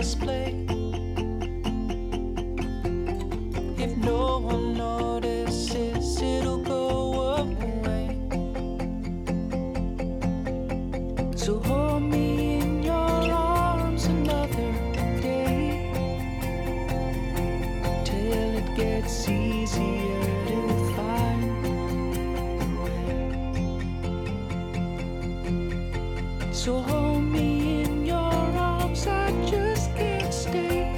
display. If no one notices, it'll go away. So hold me in your arms another day, till it gets easier to find the way. So hold me in your arms, I just can't stay.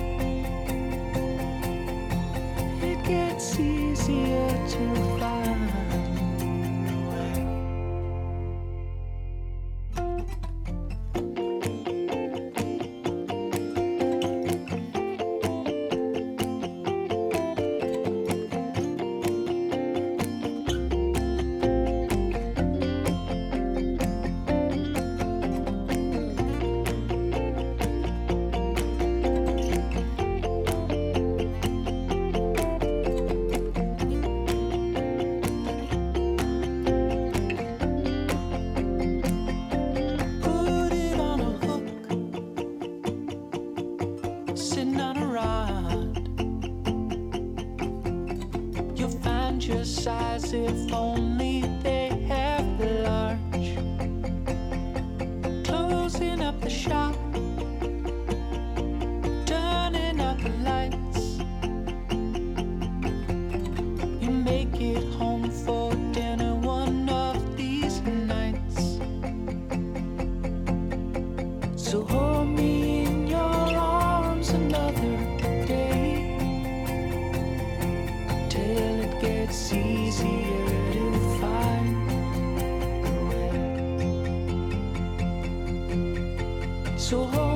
It gets easier to find the way. Put it on a hook, sitting on a rod. You'll find your size if only they have the large. Closing up the shop, turning out the lights. You make it home for dinner one of these nights. So hold me in your arms another day, till it gets easier to find the way. So hold